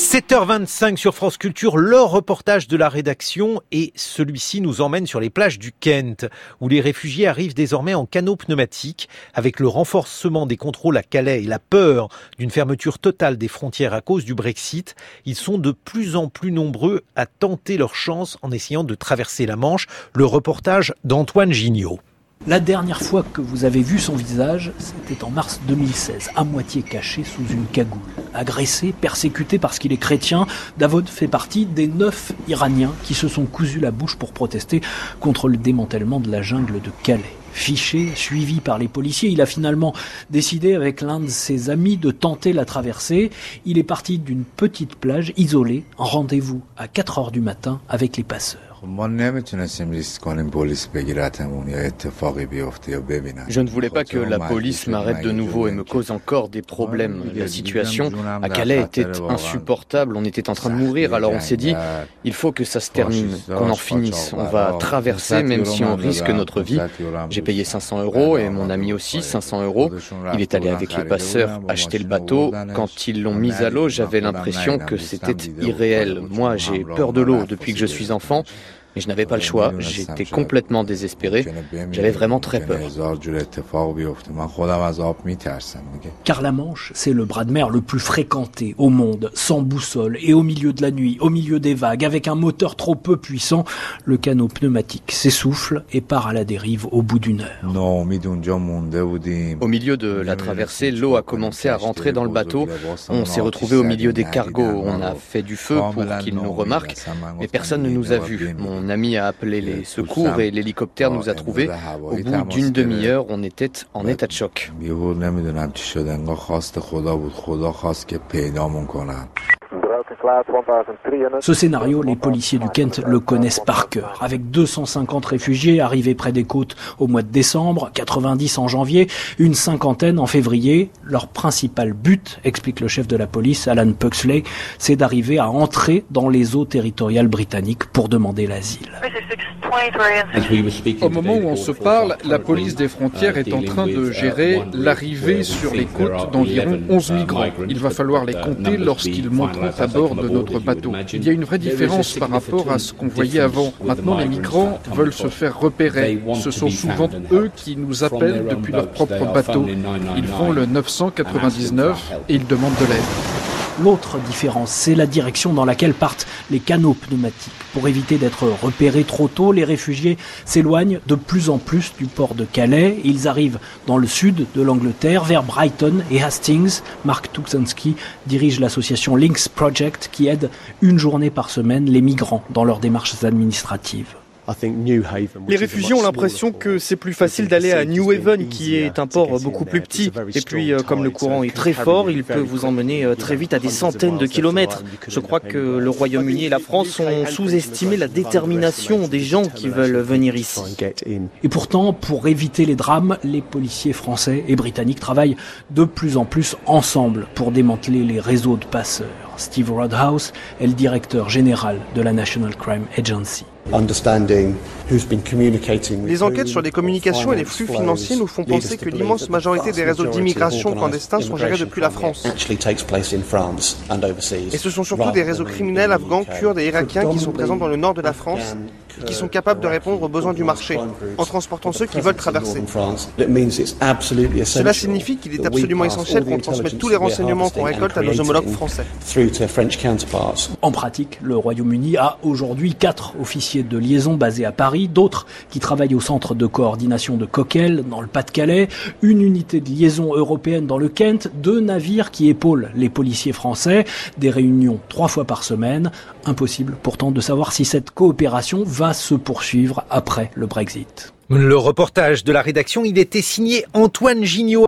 7h25 sur France Culture, le reportage de la rédaction, et celui-ci nous emmène sur les plages du Kent, où les réfugiés arrivent désormais en canot pneumatique. Avec le renforcement des contrôles à Calais et la peur d'une fermeture totale des frontières à cause du Brexit, ils sont de plus en plus nombreux à tenter leur chance en essayant de traverser la Manche. Le reportage d'Antoine Gignot. La dernière fois que vous avez vu son visage, c'était en mars 2016, à moitié caché sous une cagoule. Agressé, persécuté parce qu'il est chrétien, Davod fait partie des 9 Iraniens qui se sont cousus la bouche pour protester contre le démantèlement de la jungle de Calais. Fiché, suivi par les policiers, il a finalement décidé avec l'un de ses amis de tenter la traversée. Il est parti d'une petite plage isolée, en rendez-vous à 4h du matin avec les passeurs. Je ne voulais pas que la police m'arrête de nouveau et me cause encore des problèmes. La situation à Calais était insupportable, on était en train de mourir, alors on s'est dit, il faut que ça se termine, qu'on en finisse. On va traverser même si on risque notre vie. J'ai payé 500 € et mon ami aussi 500 €. Il est allé avec les passeurs acheter le bateau. Quand ils l'ont mis à l'eau, j'avais l'impression que c'était irréel. Moi, j'ai peur de l'eau depuis que je suis enfant. Mais je n'avais pas le choix, j'étais complètement désespéré, j'avais vraiment très peur. Car la Manche, c'est le bras de mer le plus fréquenté au monde, sans boussole et au milieu de la nuit, au milieu des vagues, avec un moteur trop peu puissant, le canot pneumatique s'essouffle et part à la dérive au bout d'une heure. Au milieu de la traversée, l'eau a commencé à rentrer dans le bateau, on s'est retrouvé au milieu des cargos, on a fait du feu pour qu'ils nous remarquent, mais personne ne nous a vus. Mon ami a appelé les secours et l'hélicoptère nous a trouvés. Au bout d'une demi-heure, on était en état de choc. Ce scénario, les policiers du Kent le connaissent par cœur. Avec 250 réfugiés arrivés près des côtes au mois de décembre, 90 en janvier, une cinquantaine en février. Leur principal but, explique le chef de la police, Alan Puxley, c'est d'arriver à entrer dans les eaux territoriales britanniques pour demander l'asile. Au moment où on se parle, la police des frontières est en train de gérer l'arrivée sur les côtes d'environ 11 migrants. Il va falloir les compter lorsqu'ils monteront à bord de notre bateau. Il y a une vraie différence par rapport à ce qu'on voyait avant. Maintenant, les migrants veulent se faire repérer. Ce sont souvent eux qui nous appellent depuis leur propre bateau. Ils font le 999 et ils demandent de l'aide. L'autre différence, c'est la direction dans laquelle partent les canots pneumatiques. Pour éviter d'être repérés trop tôt, les réfugiés s'éloignent de plus en plus du port de Calais. Ils arrivent dans le sud de l'Angleterre, vers Brighton et Hastings. Mark Tuczynski dirige l'association Links Project qui aide une journée par semaine les migrants dans leurs démarches administratives. Les réfugiés ont l'impression que c'est plus facile d'aller à New Haven, qui est un port beaucoup plus petit. Et puis, comme le courant est très fort, il peut vous emmener très vite à des centaines de kilomètres. Je crois que le Royaume-Uni et la France ont sous-estimé la détermination des gens qui veulent venir ici. Et pourtant, pour éviter les drames, les policiers français et britanniques travaillent de plus en plus ensemble pour démanteler les réseaux de passeurs. Steve Rodhouse est le directeur général de la National Crime Agency. Les enquêtes sur les communications et les flux financiers nous font penser que l'immense majorité des réseaux d'immigration clandestins sont gérés depuis la France. Et ce sont surtout des réseaux criminels afghans, kurdes et irakiens qui sont présents dans le nord de la France et qui sont capables de répondre aux besoins du marché en transportant ceux qui veulent traverser. Cela signifie qu'il est absolument essentiel qu'on transmette tous les renseignements qu'on récolte à nos homologues français. En pratique, le Royaume-Uni a aujourd'hui 4 officiers de liaison basés à Paris, d'autres qui travaillent au centre de coordination de Coquelles, dans le Pas-de-Calais, une unité de liaison européenne dans le Kent, 2 navires qui épaulent les policiers français, des réunions 3 fois par semaine. Impossible pourtant de savoir si cette coopération va se poursuivre après le Brexit. Le reportage de la rédaction, il était signé Antoine Gignot.